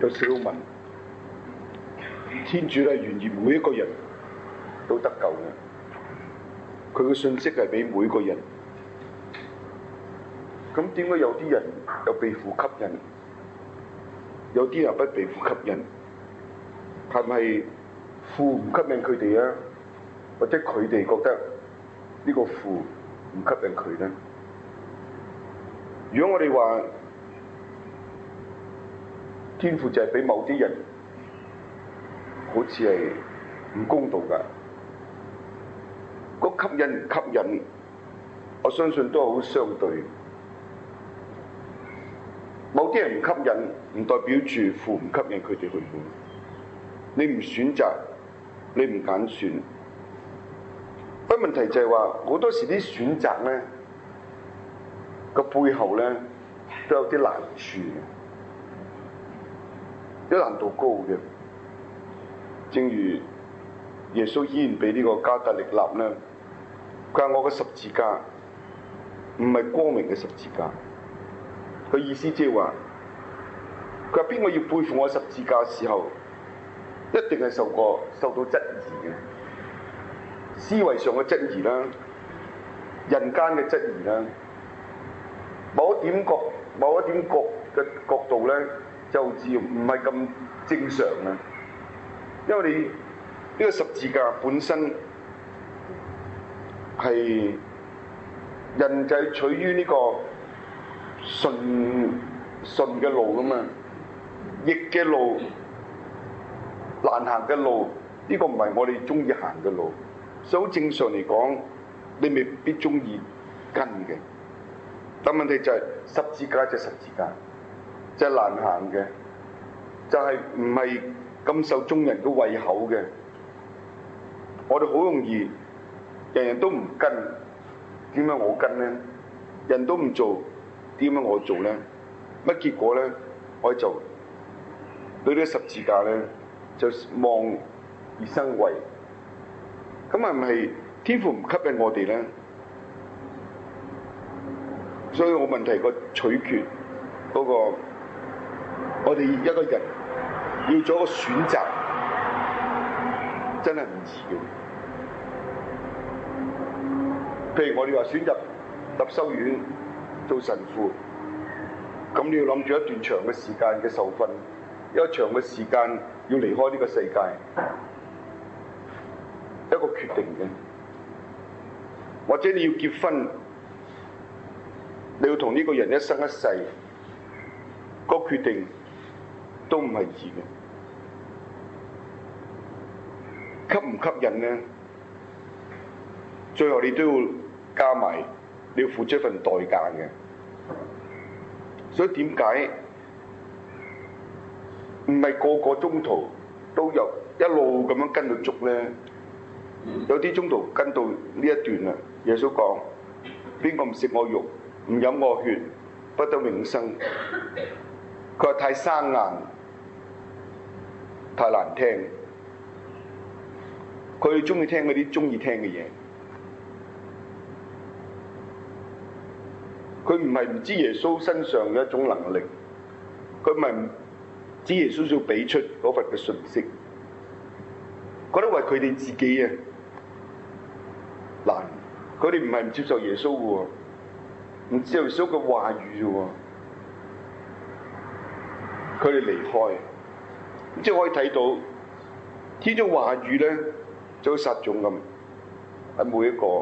有寫文，天主係願意每一個人都得救嘅，佢嘅信息係俾每個人。咁點解有啲人又被父吸引，有啲人不被父吸引？係咪父唔吸引佢哋啊？或者佢哋覺得呢個父唔吸引佢咧？如果我哋話天父就係俾某啲人，好似係唔公道㗎。嗰吸引唔吸引，我相信都係好相對。某啲人唔吸引，唔代表住父唔吸引佢哋去嘅。你唔選擇，你唔揀選。不過問題就係話，好多時啲選擇咧個背後咧都有啲難處嘅，啲難度高嘅。正如耶穌依然俾呢個加特力納咧，佢話我嘅十字架唔係光明嘅十字架。佢意思即係話，佢話邊個要背負我十字架嘅時候，一定係受到質疑嘅，思維上嘅質疑啦，人間嘅質疑啦，某一點嘅角度咧，就好似唔係咁正常啊。因為你呢個十字架本身係人就係取於呢個順嘅路噶嘛，逆嘅路、難行嘅路，呢個唔係我哋中意行嘅路，所以好正常嚟講，你未必中意跟嘅。但問題就係十字架就十字架，就係難行嘅，就係唔係咁受眾人嘅胃口嘅。我哋好容易人人都唔跟，點解我跟呢？人都唔做，點解我做呢？乜結果呢？我就對呢十字架呢，就望而生畏。咁係唔係天父唔吸引我哋呢？所以我問題個取決嗰個，我哋一個人要做一個選擇，真係唔易嘅。譬如我哋話選入修院做神父，咁你要諗住一段長嘅時間嘅受訓，一個長嘅時間要離開呢個世界，一個決定嘅。或者你要結婚，你要同呢個人一生一世，個決定都唔係易嘅。吸唔吸引呢？最後你都要加埋，你要付出一份代價嘅。所以點解唔係個個中途都有一路咁樣跟到足呢？有啲中途跟到呢一段啦。耶穌講：邊個唔食我肉，唔飲我血，不得永生。佢話太生硬，太難聽。佢哋中意聽嗰啲中意聽嘅嘢。佢唔係唔知耶穌身上嘅一種能力，佢唔係唔知耶穌要俾出嗰份嘅信息，覺得為佢哋自己啊難。佢哋唔係唔接受耶穌嘅喎，唔接受耶穌嘅話語嘅喎，佢哋離開，即係可以睇到天主話語咧，就好似撒種咁喺每一個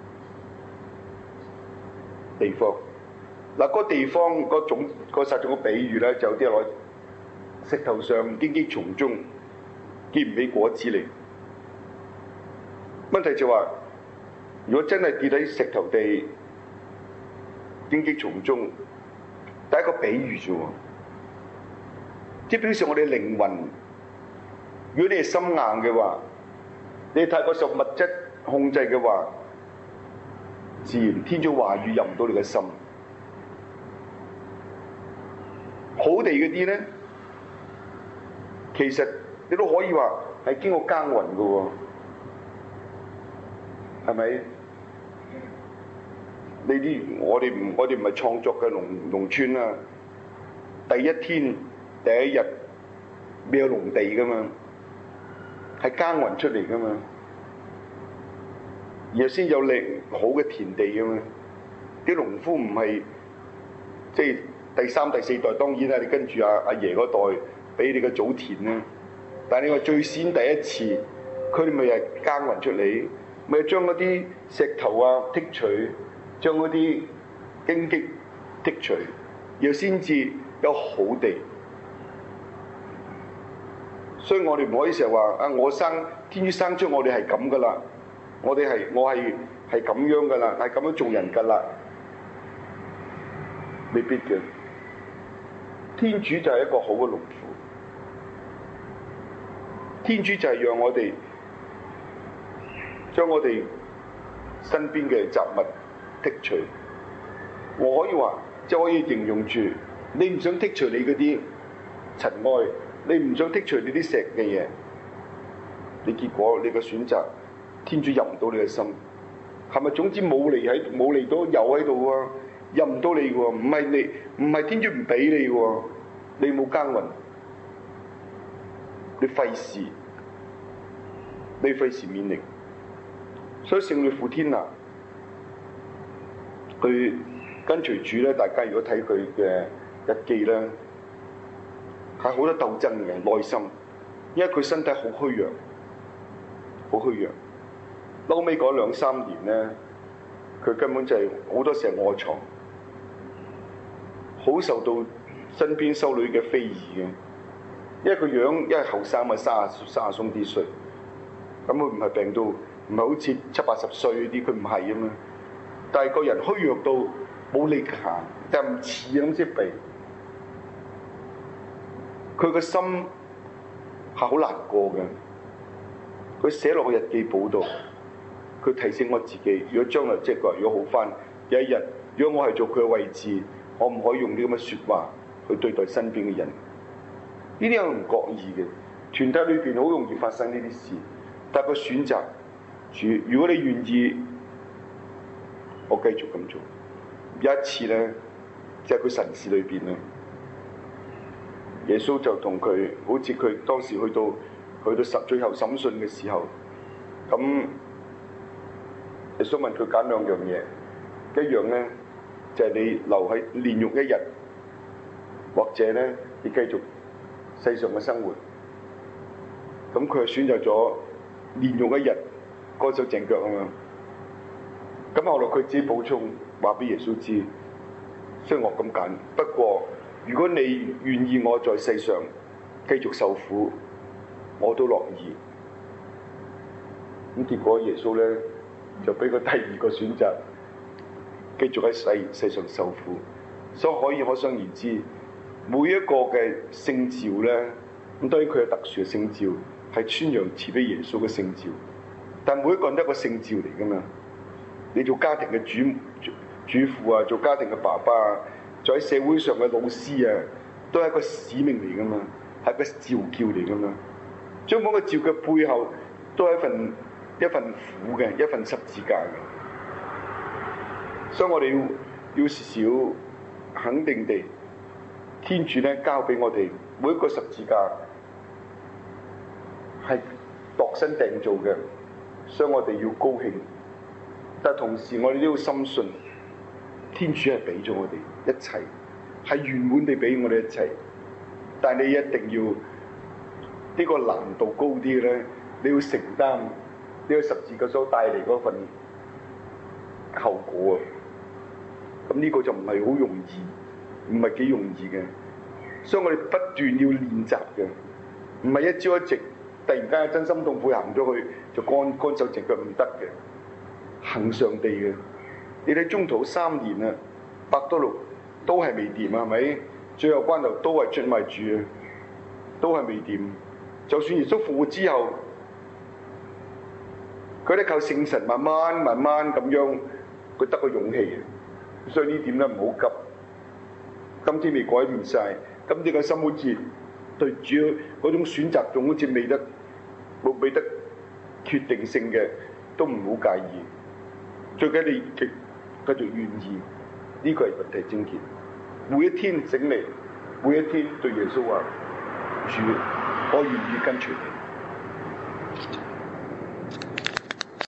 地方。嗱，嗰個地方嗰撒種嘅比喻咧，就有啲攞石頭上荊棘叢中結唔起果子嚟。問題就話，如果真係跌喺石頭地荊棘叢中，第一個比喻啫喎，即係表示我哋靈魂，如果你係心硬嘅話，你太過受物質控制嘅話，自然天主話語入唔到你嘅心。好地嗰啲咧，其實你都可以話係經過耕耘嘅喎，係咪？呢啲我哋唔係創作嘅農村啊。第一天第一日未有農地噶嘛，係耕耘出嚟噶嘛，然後先有靚好嘅田地噶嘛。啲農夫唔係即係第三、第四代，當然啦，你跟住阿爺嗰代俾你嘅祖田啦。但係你話最先第一次，佢哋咪係耕耘出嚟，咪將嗰啲石頭啊剔除，將嗰啲荊棘剔除，然後先至有好地。所以我哋唔可以成日話啊！我天主生出我哋係咁噶啦，我係咁樣噶啦，係咁樣做人噶啦，未必嘅。天主就係一個好嘅農夫，天主就係讓我哋將我哋身邊嘅雜物剔除。我可以話，即係可以形容住，你唔想剔除你嗰啲塵埃。你唔想剔除你啲石嘅嘢，你結果你嘅選擇，天主入唔到你嘅心，係咪？總之冇嚟到有喺度喎，入唔到你嘅喎，唔係天主唔俾你喎，你冇耕耘，你費事勉力，所以聖女傅天娜，佢跟隨主咧，大家如果睇佢嘅日記咧。係好多鬥爭嘅內心，因為佢身體好虛弱，好虛弱。後尾嗰2-3年咧，佢根本就係好多時候臥床，好受到身邊修女嘅非議嘅。因為佢樣，因為後生啊，30鬆啲歲，咁佢唔係病到，唔係好似70-80歲嗰啲，佢唔係啊嘛。但係個人虛弱到冇力行，就唔似咁先避。佢個心係好難過嘅，佢寫落個日記簿度，佢提醒我自己：如果將來即係如果好返，有一日，如果我係做佢嘅位置，我唔可以用啲咁嘅説話去對待身邊嘅人。呢啲係唔覺意嘅，團體裏邊好容易發生呢啲事，但係佢選擇主。如果你願意，我繼續咁做。有一次咧，就係佢神事裏邊咧。耶穌就同佢，好似佢當時去到最後審訊嘅時候，咁耶穌問佢揀2樣嘢，一樣咧就係、是、你留喺煉獄1日，或者咧你繼續世上嘅生活。咁佢就選擇咗煉獄1日，乾手淨腳啊嘛。咁後來佢自己補充話俾耶穌知，所以我咁揀。不過如果你願意我在世上繼續受苦，我都樂意。咁結果耶穌咧就俾佢第2個選擇，繼續喺世上受苦。所以可想而知，每一個嘅聖召咧，咁當然佢有特殊嘅聖召，係宣揚慈悲耶穌嘅聖召。但每一個人都係一個聖召嚟噶嘛。你做家庭嘅主婦啊，做家庭嘅爸爸啊，在喺社會上嘅老師啊，都係一個使命嚟噶嘛，係一個召叫嚟噶嘛。將嗰個召嘅背後，都係一份苦嘅，一份十字架嘅。所以我哋要少肯定地，天主咧交俾我哋每一個十字架係度身訂造嘅，所以我哋要高興。但同時我哋都要深信，天主係俾咗我哋一切，係圓滿地俾我哋一切。但係你一定要呢個難度高啲咧，你要承擔呢個十字架所帶嚟嗰份後果啊！咁呢個就唔係好容易，唔係幾容易嘅。所以我哋不斷要練習嘅，唔係一朝一夕突然間真心痛悔行咗去就乾手淨腳唔得嘅。行上地嘅，你睇中途3年啊，伯多祿都係未掂啊，係咪？最後關頭都係出賣主啊，都係未掂。就算耶穌復活之後，佢哋靠聖神慢慢咁樣，佢得個勇氣。所以呢點咧唔好急，今天未改變晒，今天個心好似對主嗰種選擇仲好似冇俾得決定性嘅，都唔好介意。最緊你繼續願意，呢個係問題症結。每一天醒嚟，每一天對耶穌話：主， 我願意跟隨你。